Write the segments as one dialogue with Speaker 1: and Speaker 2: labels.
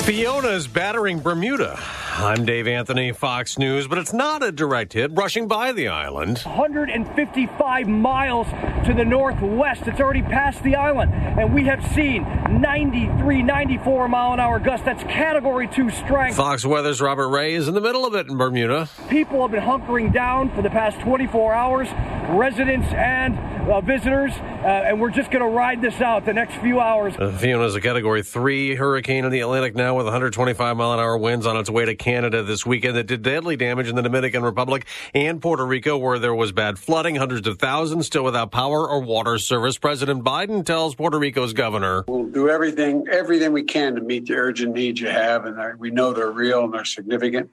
Speaker 1: Fiona is battering Bermuda. I'm Dave Anthony, Fox News, but it's not a direct hit, rushing by the island.
Speaker 2: 155 miles to the northwest. It's already past the island, and we have seen 93, 94 mile an hour gusts. That's Category 2 strength.
Speaker 1: Fox Weather's Robert Ray is in the middle of it in Bermuda.
Speaker 2: People have been hunkering down for the past 24 hours, residents and visitors, and we're just going to ride this out the next few hours.
Speaker 1: Fiona is a Category 3 hurricane in the Atlantic now with 125 mile an hour winds on its way to Canada this weekend that did deadly damage in the Dominican Republic and Puerto Rico, where there was bad flooding, hundreds of thousands still without power or water service. President Biden tells Puerto Rico's governor,
Speaker 3: "We'll do everything we can to meet the urgent needs you have, and we know they're real and they're significant."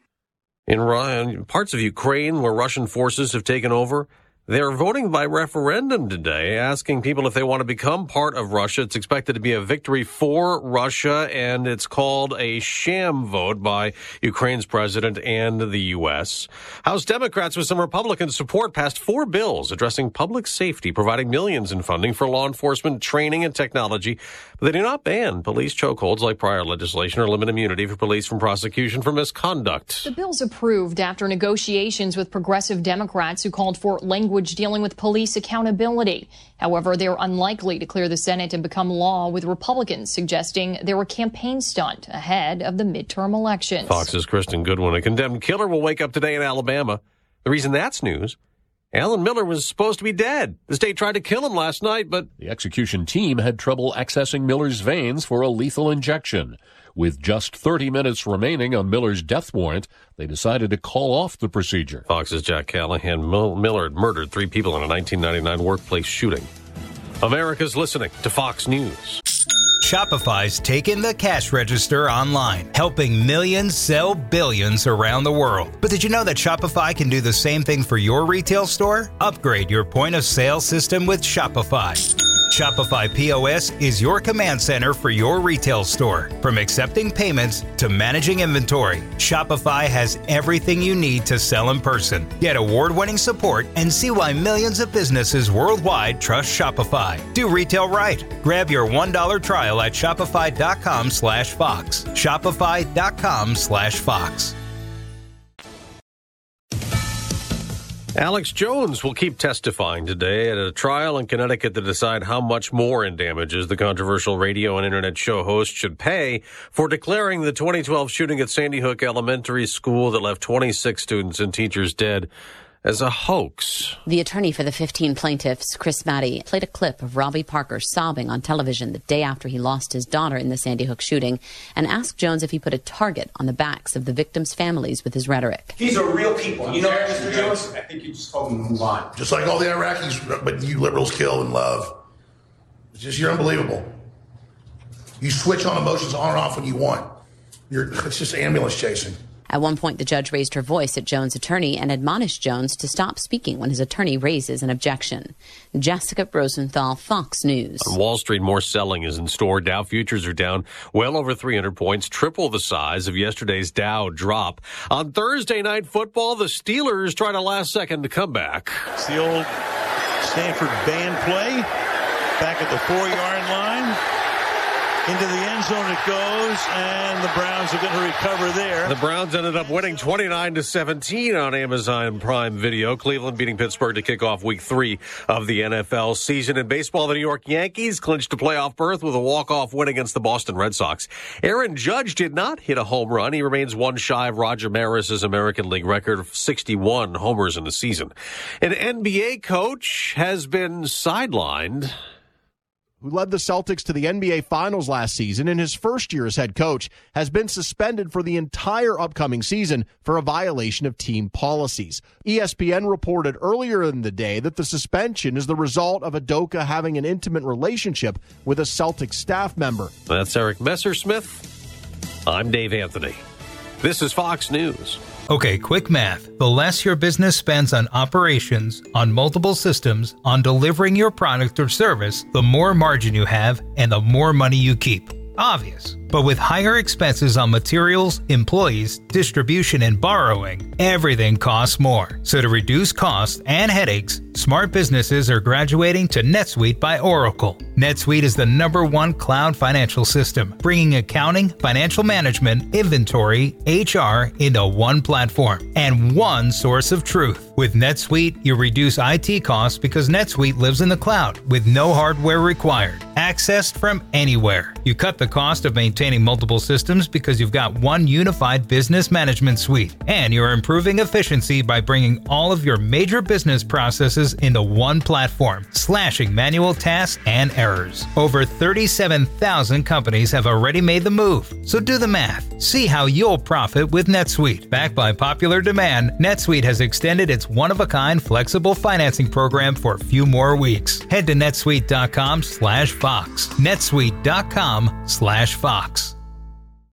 Speaker 1: In parts of Ukraine where Russian forces have taken over, they're voting by referendum today, asking people if they want to become part of Russia. It's expected to be a victory for Russia, and it's called a sham vote by Ukraine's president and the U.S. House Democrats with some Republican support passed 4 bills addressing public safety, providing millions in funding for law enforcement training and technology. But they do not ban police chokeholds like prior legislation or limit immunity for police from prosecution for misconduct.
Speaker 4: The bills approved after negotiations with progressive Democrats who called for language dealing with police accountability. However, they're unlikely to clear the Senate and become law, with Republicans suggesting they're a campaign stunt ahead of the midterm elections.
Speaker 1: Fox's Kristen Goodwin. A condemned killer will wake up today in Alabama. The reason that's news: Alan Miller was supposed to be dead. The state tried to kill him last night, but
Speaker 5: the execution team had trouble accessing Miller's veins for a lethal injection. With just 30 minutes remaining on Miller's death warrant, they decided to call off the procedure.
Speaker 1: Fox's Jack Callahan. Miller had murdered 3 people in a 1999 workplace shooting. America's listening to Fox News.
Speaker 6: Shopify's taken the cash register online, helping millions sell billions around the world. But did you know that Shopify can do the same thing for your retail store? Upgrade your point of sale system with Shopify. Shopify POS is your command center for your retail store. From accepting payments to managing inventory, Shopify has everything you need to sell in person. Get award-winning support and see why millions of businesses worldwide trust Shopify. Do retail right. Grab your $1 trial at shopify.com/Fox. Shopify.com/Fox.
Speaker 1: Alex Jones will keep testifying today at a trial in Connecticut to decide how much more in damages the controversial radio and internet show host should pay for declaring the 2012 shooting at Sandy Hook Elementary School that left 26 students and teachers dead as a hoax.
Speaker 7: The attorney for the 15 plaintiffs, Chris Maddie, played a clip of Robbie Parker sobbing on television the day after he lost his daughter in the Sandy Hook shooting and asked Jones if he put a target on the backs of the victims' families with his rhetoric.
Speaker 8: These are real people. You know, Mr. Jones, I think you just told them to move on.
Speaker 9: Just like all the Iraqis, but you liberals kill and love. It's just, you're unbelievable. You switch on emotions on and off when you want. It's just ambulance chasing.
Speaker 7: At one point, the judge raised her voice at Jones' attorney and admonished Jones to stop speaking when his attorney raises an objection. Jessica Rosenthal, Fox News.
Speaker 1: On Wall Street, more selling is in store. Dow futures are down well over 300 points, triple the size of yesterday's Dow drop. On Thursday Night Football, the Steelers try to last-second comeback.
Speaker 10: It's the old Stanford band play. Back at the 4-yard line. Into the end zone it goes, and the Browns are going to recover there.
Speaker 1: The Browns ended up winning 29-17 on Amazon Prime Video. Cleveland beating Pittsburgh to kick off Week 3 of the NFL season. In baseball, the New York Yankees clinched a playoff berth with a walk-off win against the Boston Red Sox. Aaron Judge did not hit a home run. He remains one shy of Roger Maris's American League record of 61 homers in the season. An NBA coach has been sidelined.
Speaker 11: Who led the Celtics to the NBA Finals last season in his first year as head coach, has been suspended for the entire upcoming season for a violation of team policies. ESPN reported earlier in the day that the suspension is the result of Udoka having an intimate relationship with a Celtics staff member.
Speaker 1: That's Eric Messersmith. I'm Dave Anthony. This is Fox News.
Speaker 6: Okay, quick math. The less your business spends on operations, on multiple systems, on delivering your product or service, the more margin you have and the more money you keep. Obvious. But with higher expenses on materials, employees, distribution, and borrowing, everything costs more. So to reduce costs and headaches, smart businesses are graduating to NetSuite by Oracle. NetSuite is the #1 cloud financial system, bringing accounting, financial management, inventory, HR into one platform and one source of truth. With NetSuite, you reduce IT costs because NetSuite lives in the cloud with no hardware required, accessed from anywhere. You cut the cost of maintaining multiple systems because you've got one unified business management suite, and you're improving efficiency by bringing all of your major business processes into one platform, slashing manual tasks and errors. Over 37,000 companies have already made the move, so do the math. See how you'll profit with NetSuite. Backed by popular demand, NetSuite has extended its one-of-a-kind flexible financing program for a few more weeks. Head to netsuite.com/Fox. netsuite.com/Fox.